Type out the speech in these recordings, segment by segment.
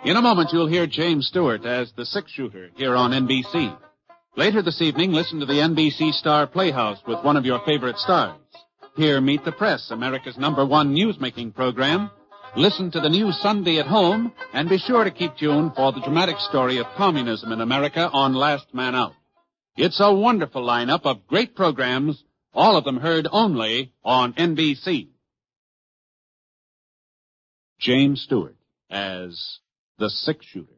In a moment, you'll hear James Stewart as the six-shooter here on NBC. Later this evening, listen to the NBC Star Playhouse with one of your favorite stars. Here, Meet the Press, America's #1 newsmaking program. Listen to the new Sunday at Home, and be sure to keep tuned for the dramatic story of communism in America on Last Man Out. It's a wonderful lineup of great programs, all of them heard only on NBC. James Stewart as the six-shooter.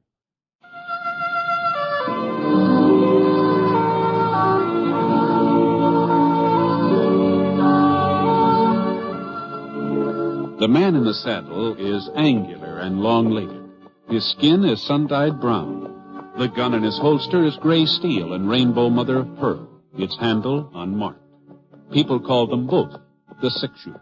The man in the saddle is angular and long-legged. His skin is sun-dyed brown. The gun in his holster is gray steel and rainbow mother of pearl, its handle unmarked. People call them both the six-shooter.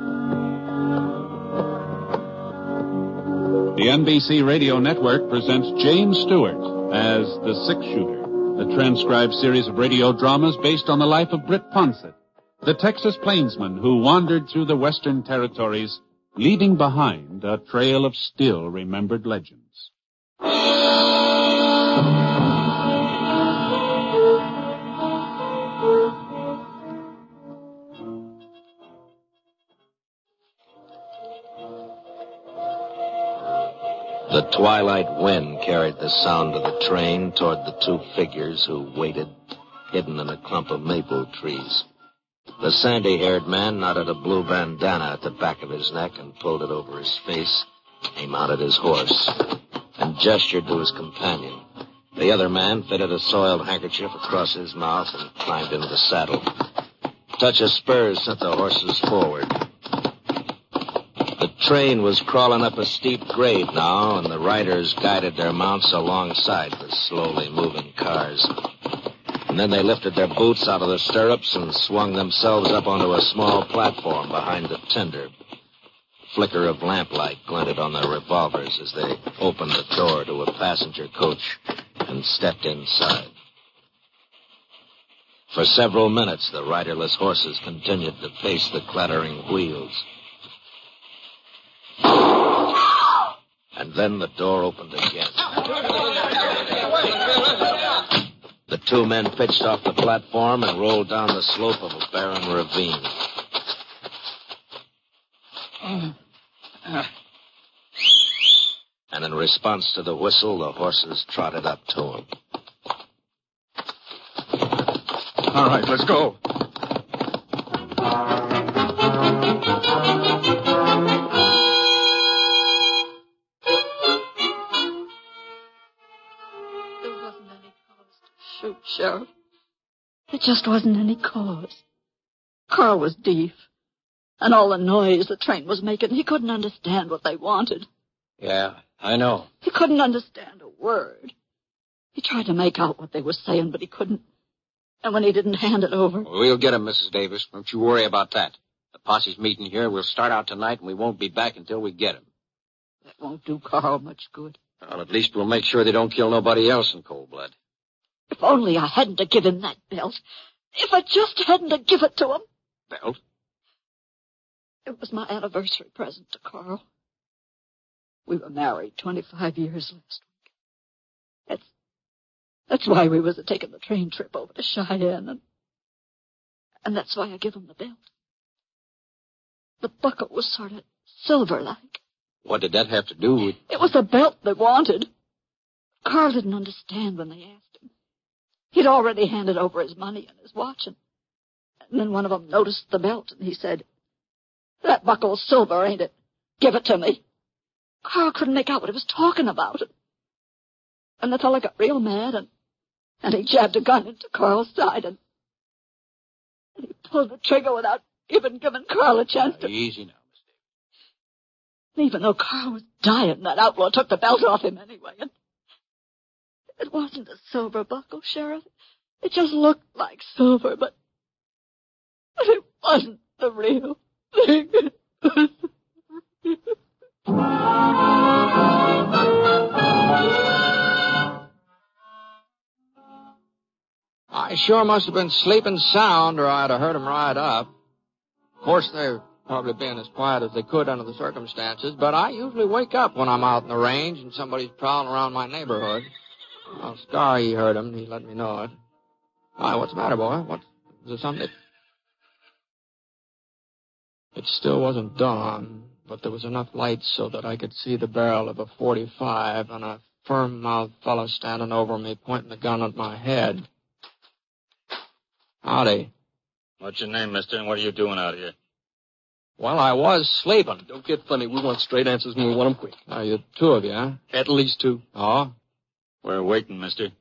The NBC Radio Network presents James Stewart as the six-shooter, a transcribed series of radio dramas based on the life of Britt Ponsett, the Texas plainsman who wandered through the Western territories, leaving behind a trail of still-remembered legends. The twilight wind carried the sound of the train toward the two figures who waited, hidden in a clump of maple trees. The sandy-haired man knotted a blue bandana at the back of his neck and pulled it over his face. He mounted his horse and gestured to his companion. The other man fitted a soiled handkerchief across his mouth and climbed into the saddle. A touch of spurs sent the horses forward. The train was crawling up a steep grade now, and the riders guided their mounts alongside the slowly moving cars. And then they lifted their boots out of the stirrups and swung themselves up onto a small platform behind the tender. Flicker of lamplight glinted on their revolvers as they opened the door to a passenger coach and stepped inside. For several minutes, the riderless horses continued to pace the clattering wheels. And then the door opened again. The two men pitched off the platform and rolled down the slope of a barren ravine. And in response to the whistle, the horses trotted up to him. All right, let's go. Shoot, Sheriff. There just wasn't any cause. Carl was deaf. And all the noise the train was making, he couldn't understand what they wanted. Yeah, I know. He couldn't understand a word. He tried to make out what they were saying, but he couldn't. And when he didn't hand it over... We'll get him, Mrs. Davis. Don't you worry about that. The posse's meeting here. We'll start out tonight, and we won't be back until we get him. That won't do Carl much good. Well, at least we'll make sure they don't kill nobody else in cold blood. If only I hadn't to give him that belt. If I just hadn't to give it to him. Belt? It was my anniversary present to Carl. We were married 25 years last week. That's why we was taking the train trip over to Cheyenne, and that's why I give him the belt. The buckle was sort of silver-like. What did that have to do with... It was the belt they wanted. Carl didn't understand when they asked him. He'd already handed over his money and his watch, and then one of them noticed the belt, and he said, "That buckle's silver, ain't it? Give it to me." Carl couldn't make out what he was talking about. And the fella got real mad, and he jabbed a gun into Carl's side, and he pulled the trigger without even giving Carl a chance to... Easy now, Miss Davis. And even though Carl was dying, that outlaw took the belt off him anyway, and it wasn't a silver buckle, Sheriff. It just looked like silver, but it wasn't the real thing. I sure must have been sleeping sound, or I'd have heard him ride up. Of course, there probably being as quiet as they could under the circumstances, but I usually wake up when I'm out in the range and somebody's prowling around my neighborhood. Well, Scar, he heard him, and he let me know it. Why, what's the matter, boy? Is there something? It still wasn't dawn, but there was enough light so that I could see the barrel of a .45 and a firm-mouthed fellow standing over me, pointing the gun at my head. Howdy. What's your name, mister, and what are you doing out here? Well, I was sleeping. Don't get funny. We want straight answers, and we want them quick. Oh, you two of you, huh? At least two. Oh? We're waiting, mister.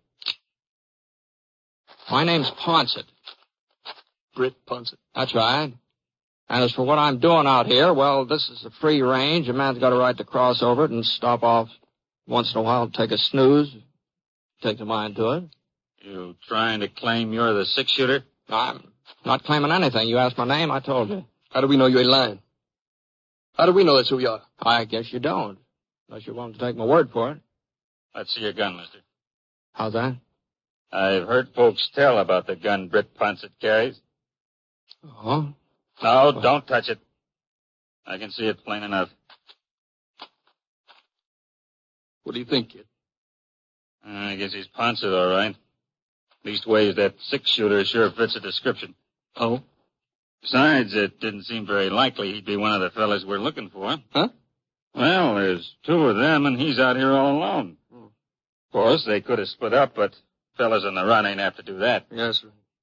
My name's Ponset. Britt Ponset. That's right. And as for what I'm doing out here, well, this is a free range. A man's got a right to cross over it and stop off once in a while to take a snooze. Take a mind to it. You trying to claim you're the six-shooter? I'm not claiming anything. You asked my name, I told you. How do we know you ain't lying? How do we know that's who you are? I guess you don't, unless you're willing to take my word for it. Let's see your gun, mister. How's that? I've heard folks tell about the gun Britt Ponset carries. Oh? No, don't touch it. I can see it plain enough. What do you think, kid? I guess he's Ponset, all right. Leastways, that six-shooter sure fits the description. Oh? Besides, it didn't seem very likely he'd be one of the fellas we're looking for. Huh? Well, there's two of them, and he's out here all alone. Of course, they could have split up, but fellas on the run ain't apt to do that. Yes, sir.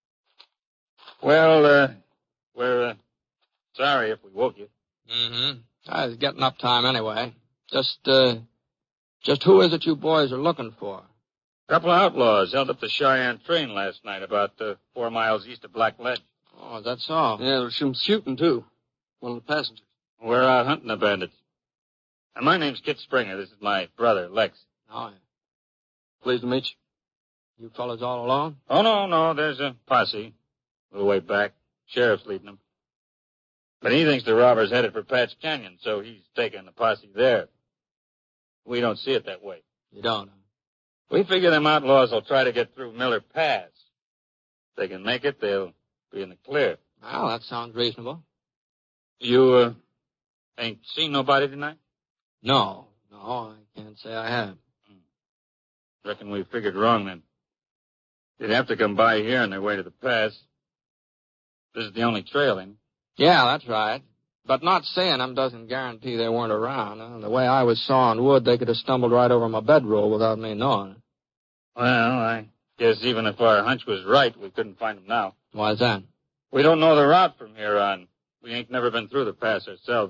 Well, we're sorry if we woke you. Mm-hmm. I was getting up time anyway. Just who is it you boys are looking for? A couple of outlaws held up the Cheyenne train last night about 4 miles east of Black Ledge. Oh, that's all. Yeah, there's some shooting, too. One of the passengers. We're out hunting the bandits. And my name's Kit Springer. This is my brother, Lex. Oh, yeah. Pleased to meet you. You fellas all alone? Oh, no. There's a posse. A little way back. Sheriff's leading them. But he thinks the robbers headed for Patch Canyon, so he's taking the posse there. We don't see it that way. You don't? We figure them outlaws will try to get through Miller Pass. If they can make it, they'll be in the clear. Well, that sounds reasonable. You, ain't seen nobody tonight? No, I can't say I have. Reckon we figured wrong then. They'd have to come by here on their way to the pass. This is the only trail, ain't it? Yeah, that's right. But not seeing them doesn't guarantee they weren't around. The way I was sawing wood, they could have stumbled right over my bedroll without me knowing it. Well, I guess even if our hunch was right, we couldn't find them now. Why's that? We don't know the route from here on. We ain't never been through the pass ourselves.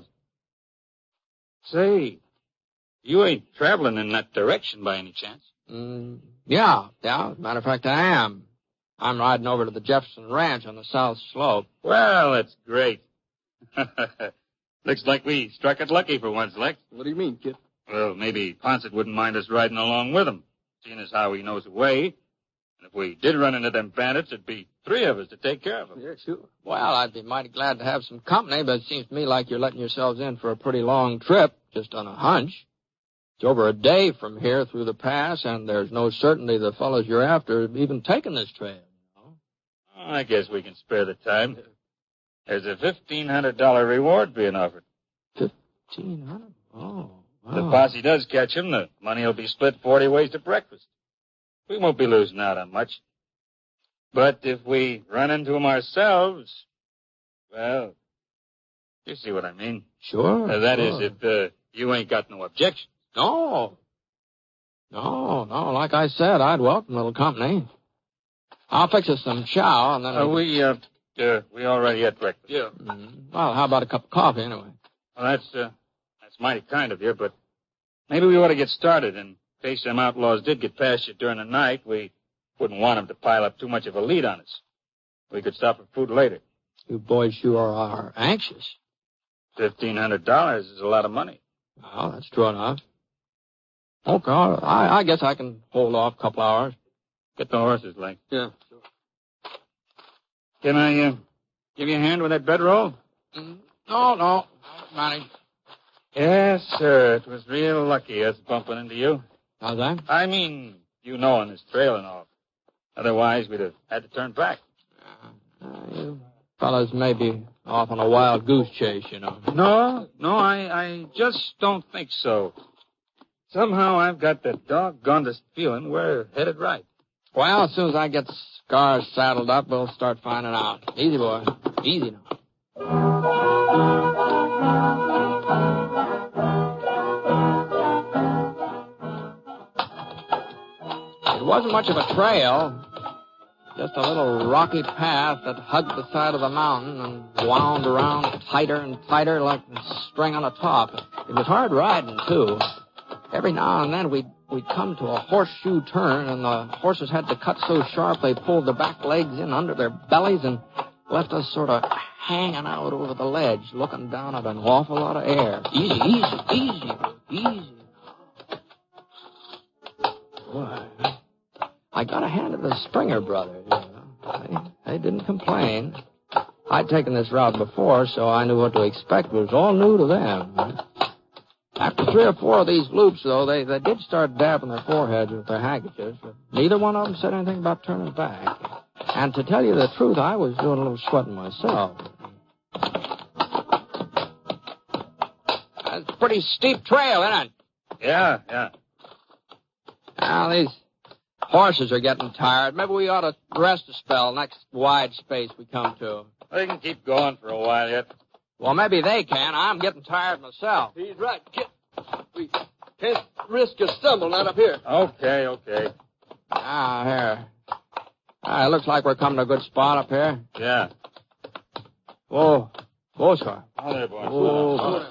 Say, you ain't traveling in that direction by any chance? Yeah. As a matter of fact, I am. I'm riding over to the Jefferson Ranch on the south slope. Well, that's great. Looks like we struck it lucky for once, Lex. What do you mean, kid? Well, maybe Ponset wouldn't mind us riding along with him, seeing as how he knows the way. And if we did run into them bandits, it'd be 3 of us to take care of them. Yeah, sure. Well, I'd be mighty glad to have some company, but it seems to me like you're letting yourselves in for a pretty long trip, just on a hunch. It's over a day from here through the pass, and there's no certainty the fellows you're after have even taken this trail. I guess we can spare the time. There's a $1,500 reward being offered. $1,500? Oh, wow. The posse does catch him. The money will be split 40 ways to breakfast. We won't be losing out on much. But if we run into him ourselves, well, you see what I mean. Sure. That is, if you ain't got no objection. No, like I said, I'd welcome a little company. I'll fix us some chow, and then... we already had breakfast. Yeah. Well, how about a cup of coffee, anyway? Well, that's mighty kind of you, but maybe we ought to get started. In case them outlaws did get past you during the night, we wouldn't want them to pile up too much of a lead on us. We could stop for food later. You boys sure are anxious. $1,500 is a lot of money. Well, that's true enough. Okay, I guess I can hold off a couple hours. Get the horses, Link. Yeah, sure. Can I give you a hand with that bedroll? No, manage. Yes, sir. It was real lucky us bumping into you. How's that? I mean, you knowing this trail and all. Otherwise, we'd have had to turn back. You fellas may be Off on a wild goose chase, you know. No, I just don't think so. Somehow I've got the doggonedest feeling we're headed right. Well, as soon as I get Scars saddled up, we'll start finding out. Easy, boy. Easy now. It wasn't much of a trail. Just a little rocky path that hugged the side of the mountain and wound around tighter and tighter like a string on a top. It was hard riding, too. Every now and then we'd come to a horseshoe turn, and the horses had to cut so sharp they pulled the back legs in under their bellies and left us sort of hanging out over the ledge, looking down at an awful lot of air. Easy. Boy, I got a hand at the Springer brothers. You know. They didn't complain. I'd taken this route before, so I knew what to expect. It was all new to them. After 3 or 4 of these loops, though, they did start dabbing their foreheads with their handkerchiefs, but neither one of them said anything about turning back. And to tell you the truth, I was doing a little sweating myself. That's a pretty steep trail, isn't it? Yeah. Now, these horses are getting tired. Maybe we ought to rest a spell next wide space we come to. They can keep going for a while yet. Well, maybe they can. I'm getting tired myself. He's right, kid. We can't risk a stumble not up here. Okay. Here. It looks like we're coming to a good spot up here. Yeah. Whoa, Scar. Oh, there, boy. Whoa.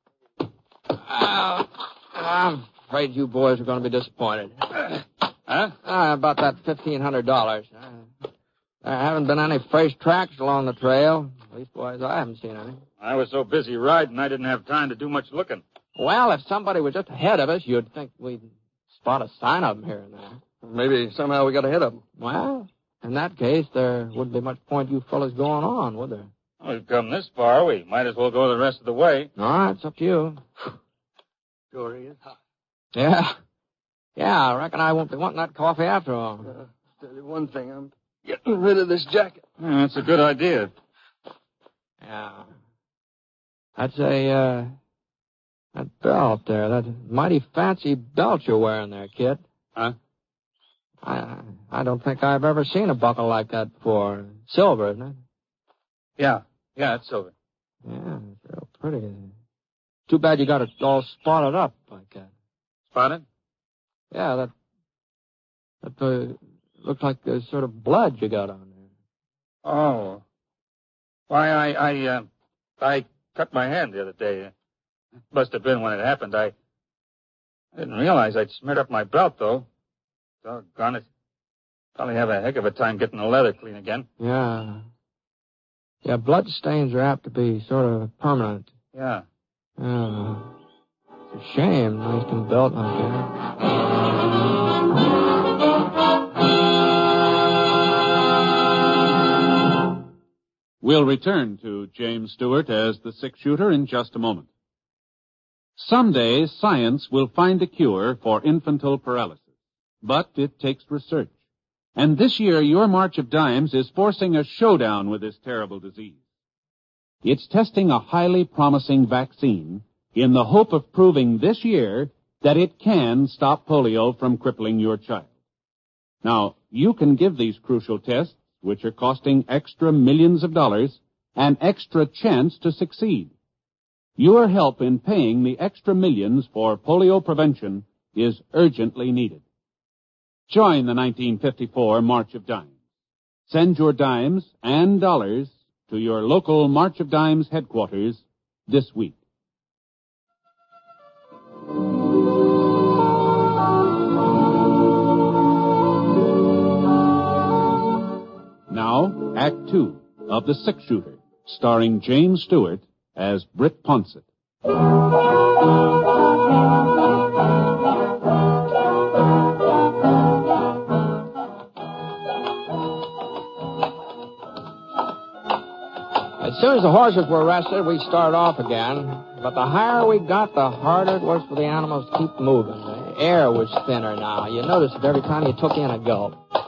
I'm afraid you boys are going to be disappointed. Huh? About that $1,500. There haven't been any fresh tracks along the trail. Leastwise, I haven't seen any. I was so busy riding, I didn't have time to do much looking. Well, if somebody was just ahead of us, you'd think we'd spot a sign of them here and there. Maybe somehow we got ahead of them. Well, in that case, there wouldn't be much point you fellas going on, would there? Well, we've come this far. We might as well go the rest of the way. All right, it's up to you. Sure is hot. Yeah, I reckon I won't be wanting that coffee after all. Tell you one thing, I'm getting rid of this jacket. Yeah, that's a good idea. Yeah. That's that belt there. That mighty fancy belt you're wearing there, kid. Huh? I don't think I've ever seen a buckle like that before. Silver, isn't it? Yeah, it's silver. Yeah, it's real pretty. Too bad you got it all spotted up like that. Spotted? Yeah, that looked like the sort of blood you got on there. Oh. Why, I cut my hand the other day. It must have been when it happened. I didn't realize I'd smeared up my belt, though. Doggone it. Probably have a heck of a time getting the leather clean again. Yeah, blood stains are apt to be sort of permanent. Yeah. It's a shame, nice and belt like that. We'll return to James Stewart as the six-shooter in just a moment. Someday, science will find a cure for infantile paralysis. But it takes research. And this year, your March of Dimes is forcing a showdown with this terrible disease. It's testing a highly promising vaccine in the hope of proving this year that it can stop polio from crippling your child. Now, you can give these crucial tests, which are costing extra millions of dollars, an extra chance to succeed. Your help in paying the extra millions for polio prevention is urgently needed. Join the 1954 March of Dimes. Send your dimes and dollars to your local March of Dimes headquarters this week. Now, Act 2 of The Six-Shooter, starring James Stewart as Britt Ponsett. As soon as the horses were rested, we started off again. But the higher we got, the harder it was for the animals to keep moving. The air was thinner now. You noticed it every time you took in a gulp.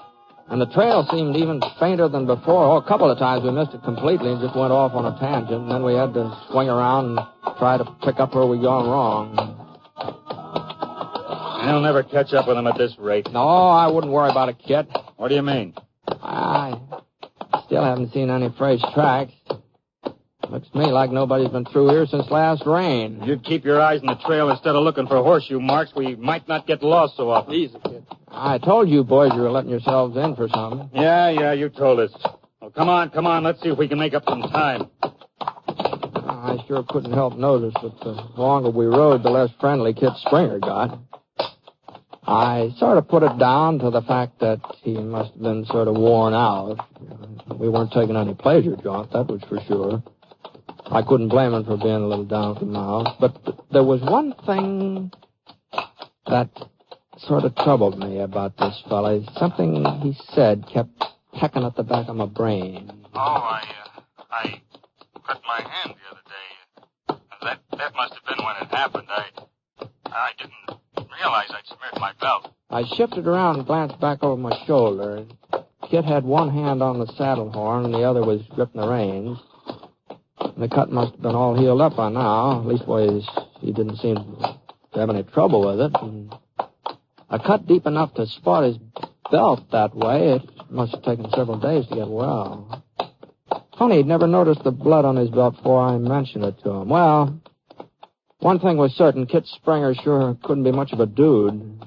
And the trail seemed even fainter than before. Oh, a couple of times we missed it completely and just went off on a tangent. And then we had to swing around and try to pick up where we'd gone wrong. You'll never catch up with them at this rate. No, I wouldn't worry about it, Kit. What do you mean? I still haven't seen any fresh tracks. Looks to me like nobody's been through here since last rain. If you'd keep your eyes on the trail instead of looking for horseshoe marks, we might not get lost so often. Easy, kid. I told you boys you were letting yourselves in for something. Yeah, you told us. Well, come on. Let's see if we can make up some time. I sure couldn't help notice that the longer we rode, the less friendly Kit Springer got. I sort of put it down to the fact that he must have been sort of worn out. We weren't taking any pleasure, John, that was for sure. I couldn't blame him for being a little down at the mouth. But there was one thing that sort of troubled me about this fella. Something he said kept pecking at the back of my brain. Oh, I cut my hand the other day. That must have been when it happened. I didn't realize I'd smeared my belt. I shifted around and glanced back over my shoulder. Kit had one hand on the saddle horn and the other was gripping the reins. The cut must have been all healed up by now. At leastways, he didn't seem to have any trouble with it. And a cut deep enough to spot his belt that way, it must have taken several days to get well. Funny, he'd never noticed the blood on his belt before I mentioned it to him. Well, one thing was certain, Kit Springer sure couldn't be much of a dude.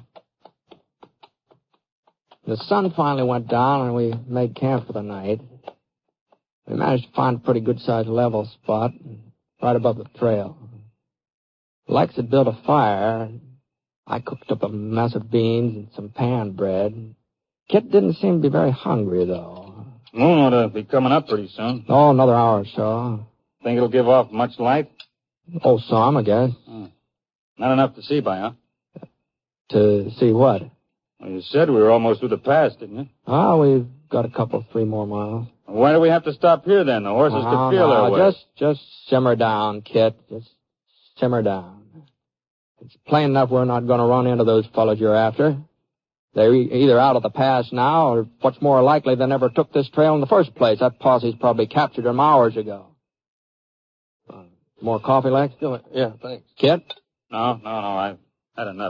The sun finally went down and we made camp for the night. We managed to find a pretty good-sized level spot right above the trail. Lex had built a fire. I cooked up a mess of beans and some pan bread. Kit didn't seem to be very hungry, though. Moon ought to be coming up pretty soon. Oh, another hour or so. Think it'll give off much light? Oh, some, I guess. Not enough to see by, huh? To see what? Well, you said we were almost through the pass, didn't you? Oh, we've got a couple, 3 more miles. Why do we have to stop here, then? The horses could feel their way. Just simmer down, Kit. Just simmer down. It's plain enough we're not going to run into those fellows you're after. They're either out of the pass now, or what's more likely, they never took this trail in the first place. That posse's probably captured them hours ago. More coffee, Lex? Yeah, thanks. Kit? No, I've had enough.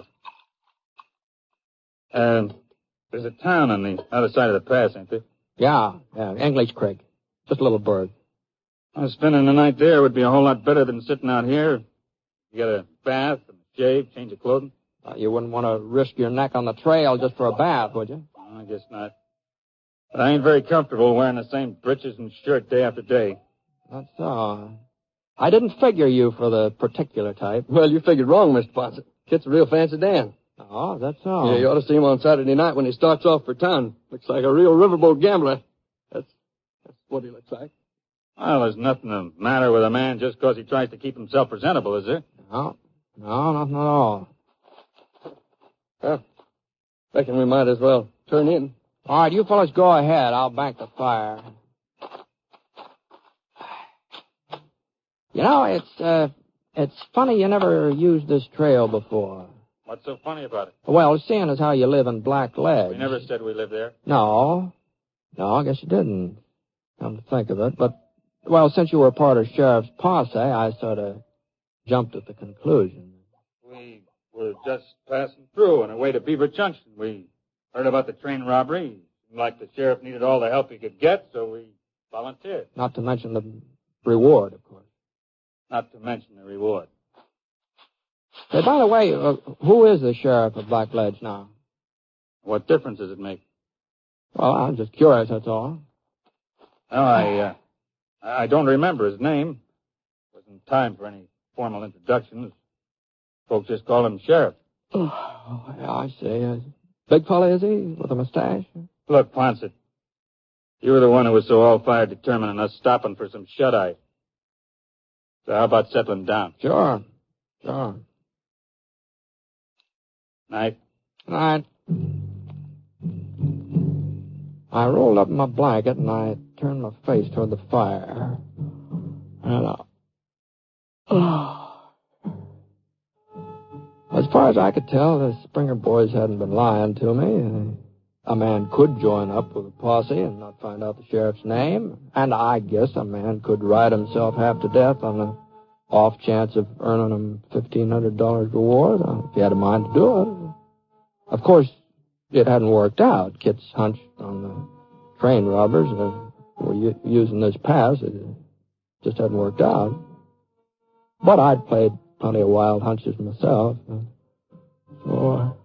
There's a town on the other side of the pass, ain't there? Yeah, English Creek. Just a little burg. Spending the night there would be a whole lot better than sitting out here. You get a bath, a shave, change of clothing. You wouldn't want to risk your neck on the trail just for a bath, would you? I guess not. But I ain't very comfortable wearing the same breeches and shirt day after day. That's so. I didn't figure you for the particular type. Well, you figured wrong, Mr. Ponce. Kit's a real fancy Dan. Oh, that's so. Yeah, you ought to see him on Saturday night when he starts off for town. Looks like a real riverboat gambler. That's what he looks like. Well, there's nothing the matter with a man just because he tries to keep himself presentable, is there? No, nothing at all. Well, reckon we might as well turn in. All right, you fellas go ahead. I'll bank the fire. You know, it's funny you never used this trail before. What's so funny about it? Well, seeing as how you live in Black Ledge. We never said we lived there. No, I guess you didn't. Come to think of it. But, well, since you were part of Sheriff's posse, I sort of jumped at the conclusion. We were just passing through on our way to Beaver Junction. We heard about the train robbery. Seemed like the sheriff needed all the help he could get, so we volunteered. Not to mention the reward, of course. Not to mention the reward. Hey, by the way, who is the sheriff of Black Ledge now? What difference does it make? Well, I'm just curious, that's all. Oh, I don't remember his name. Wasn't time for any formal introductions. Folks just call him Sheriff. Oh, yeah, I see. Big fella, is he, with a mustache? Look, Ponce, you were the one who was so all-fired determined on us stopping for some shut-eye. So how about settling down? Sure. Night. I rolled up in my blanket and I turned my face toward the fire. And, as far as I could tell, the Springer boys hadn't been lying to me. A man could join up with a posse and not find out the sheriff's name, and I guess a man could ride himself half to death on the off chance of earning him $1,500 reward if he had a mind to do it. Of course, it hadn't worked out. Kit's hunch on the train robbers were using this pass. It just hadn't worked out. But I'd played plenty of wild hunches myself. So,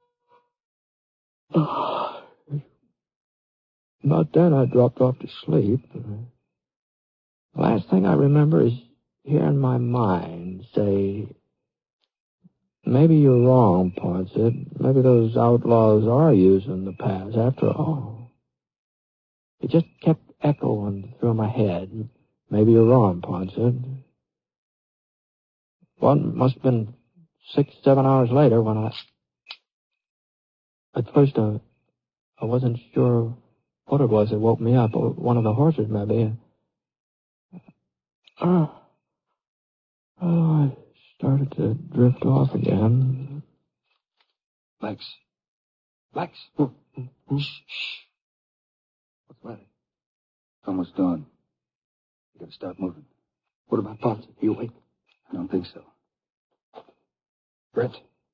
about then, I dropped off to sleep. The last thing I remember is hearing my mind say, maybe you're wrong, Poinsett. Maybe those outlaws are using the pass after all. It just kept echoing through my head. Maybe you're wrong, Poinsett. Well, it must have been 6-7 hours later when at first, I wasn't sure what it was that woke me up. One of the horses, maybe. I started to drift off again. Lex. Shh. What's the matter? It's almost dawn. You gotta start moving. What about Pops? Are you awake? I don't think so. Brett?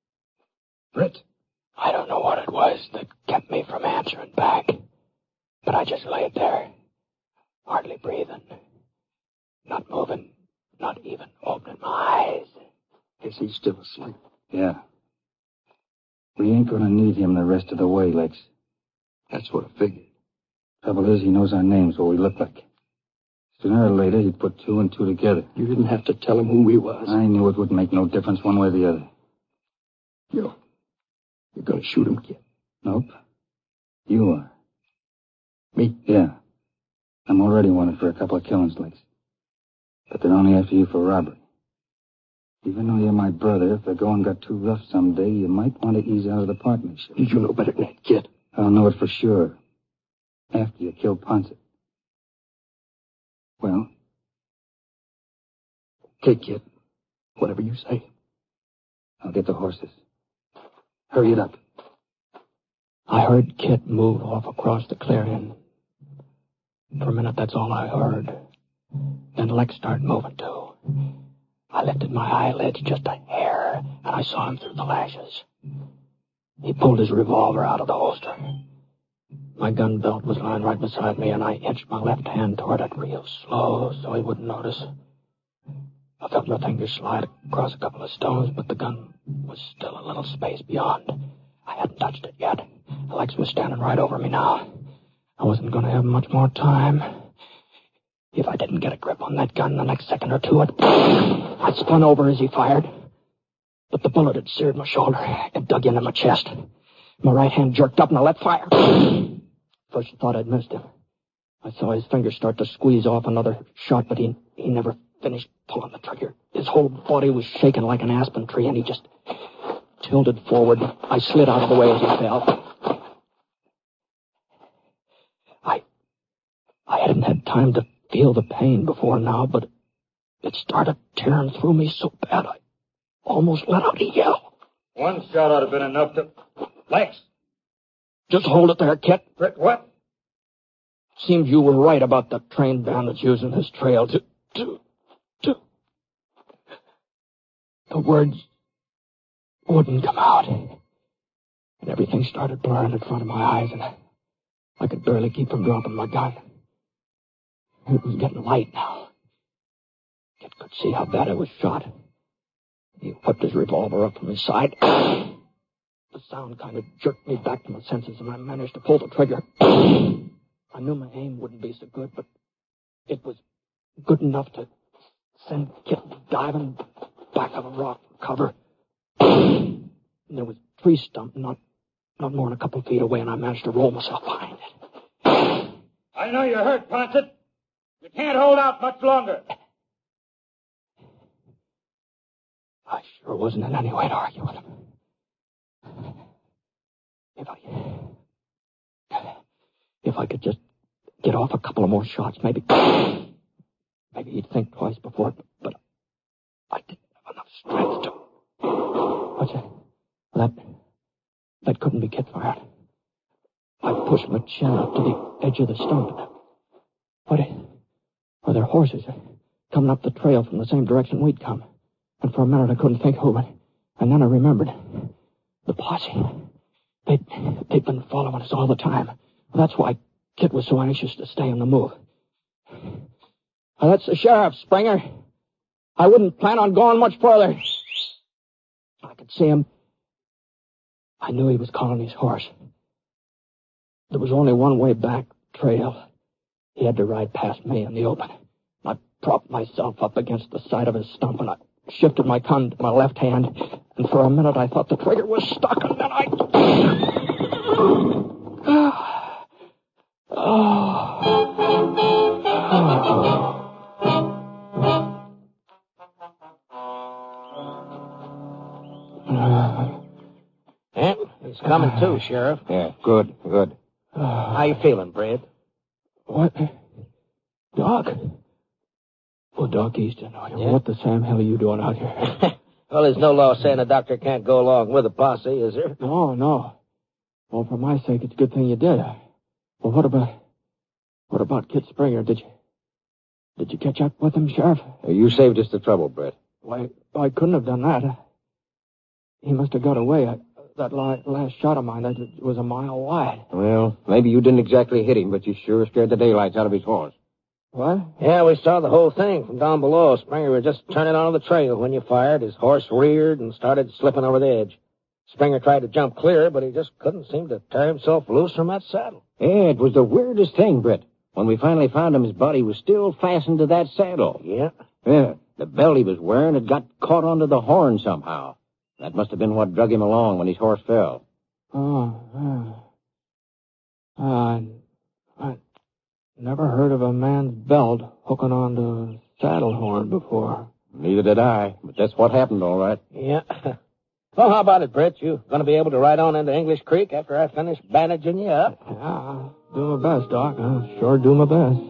I don't know what it was that kept me from answering back, but I just laid there, hardly breathing, not moving, not even opening my eyes. Guess he's still asleep. Yeah. We ain't gonna need him the rest of the way, Lex. That's what I figured. Trouble is, he knows our names, what we look like. Sooner or later, he'd put 2 and 2 together. You didn't have to tell him who he was. I knew it wouldn't make no difference one way or the other. You're gonna shoot him, kid. Nope. You are. Me? Yeah. I'm already wanted for a couple of killings, Lex. But they're only after you for robbery. Even though you're my brother, if the going got too rough someday, you might want to ease out of the partnership. Did you know better than that, kid? I'll know it for sure. After you kill Poinsett. Well? Okay, kid. Whatever you say. I'll get the horses. Hurry it up. I heard Kit move off across the clearing. For a minute, that's all I heard. Then Lex started moving, too. I lifted my eyelids just a hair, and I saw him through the lashes. He pulled his revolver out of the holster. My gun belt was lying right beside me, and I inched my left hand toward it real slow so he wouldn't notice. I felt my fingers slide across a couple of stones, but the gun was still a little space beyond. I hadn't touched it yet. Lex was standing right over me now. I wasn't going to have much more time. If I didn't get a grip on that gun the next second or two, I'd spun over as he fired. But the bullet had seared my shoulder. It dug into my chest. My right hand jerked up and I let fire. First I thought I'd missed him. I saw his fingers start to squeeze off another shot, but he never finished pulling the trigger. His whole body was shaking like an aspen tree, and he just tilted forward. I slid out of the way as he fell. I hadn't had time to feel the pain before now, but it started tearing through me so bad I almost let out a yell. One shot ought to have been enough to... Lex! Just hold it there, Kit. Brett, what? Seems you were right about the train bandits using this trail to... The words wouldn't come out. And everything started blurring in front of my eyes, and I could barely keep from dropping my gun. It was getting light now. Kit could see how bad I was shot. He whipped his revolver up from his side. The sound kind of jerked me back to my senses, and I managed to pull the trigger. I knew my aim wouldn't be so good, but it was good enough to send Kit diving back of a rock for cover. And there was a tree stump not more than a couple of feet away, and I managed to roll myself behind it. I know you're hurt, Poinsett. You can't hold out much longer. I sure wasn't in any way to argue with him. If I could just get off a couple of more shots, maybe he'd think twice before, but I didn't have enough strength to... What's that? That couldn't be Kit fired. I pushed my chin up to the edge of the stump. Were there horses coming up the trail from the same direction we'd come? And for a minute I couldn't think who, and then I remembered. The posse. They'd been following us all the time. That's why Kit was so anxious to stay on the move. That's the sheriff, Springer. I wouldn't plan on going much further. I could see him. I knew he was calling his horse. There was only one way back trail. He had to ride past me in the open. I propped myself up against the side of his stump, and I shifted my gun to my left hand, and for a minute I thought the trigger was stuck, and then I... He's coming too, Sheriff. Yeah, good. How you feeling, Brad? What? Doc? Oh, Doc Easton. Yeah? What the Sam hell are you doing out here? Well, there's no law saying a doctor can't go along with a posse, is there? No. Well, for my sake, it's a good thing you did. Well, what about Kit Springer? Did you catch up with him, Sheriff? You saved us the trouble, Brett. Why, I couldn't have done that. He must have got away. That last shot of mine, that was a mile wide. Well, maybe you didn't exactly hit him, but you sure scared the daylights out of his horse. What? Yeah, we saw the whole thing from down below. Springer was just turning onto the trail when you fired. His horse reared and started slipping over the edge. Springer tried to jump clear, but he just couldn't seem to tear himself loose from that saddle. Yeah, it was the weirdest thing, Brett. When we finally found him, his body was still fastened to that saddle. Yeah? Yeah, the belt he was wearing had got caught onto the horn somehow. That must have been what drug him along when his horse fell. I never heard of a man's belt hooking onto a saddle horn before. Neither did I, but that's what happened, all right. Yeah. Well, how about it, Brett? You going to be able to ride on into English Creek after I finish bandaging you up? Yeah, I'll do my best, Doc. I'll sure do my best.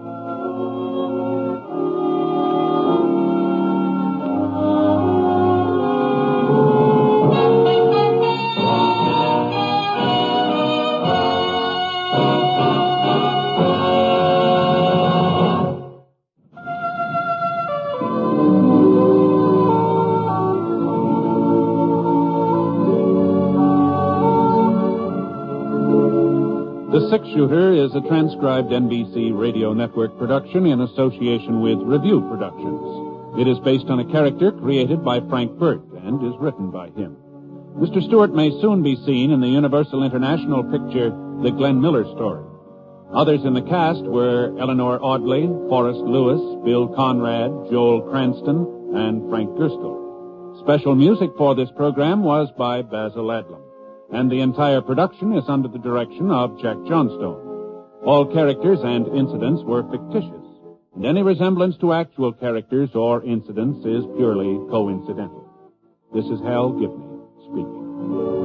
The Six Shooter is a transcribed NBC radio network production in association with Review Productions. It is based on a character created by Frank Burt and is written by him. Mr. Stewart may soon be seen in the Universal International picture The Glenn Miller Story. Others in the cast were Eleanor Audley, Forrest Lewis, Bill Conrad, Joel Cranston, and Frank Gerstle. Special music for this program was by Basil Adlam, and the entire production is under the direction of Jack Johnstone. All characters and incidents were fictitious, and any resemblance to actual characters or incidents is purely coincidental. This is Hal Gibney speaking.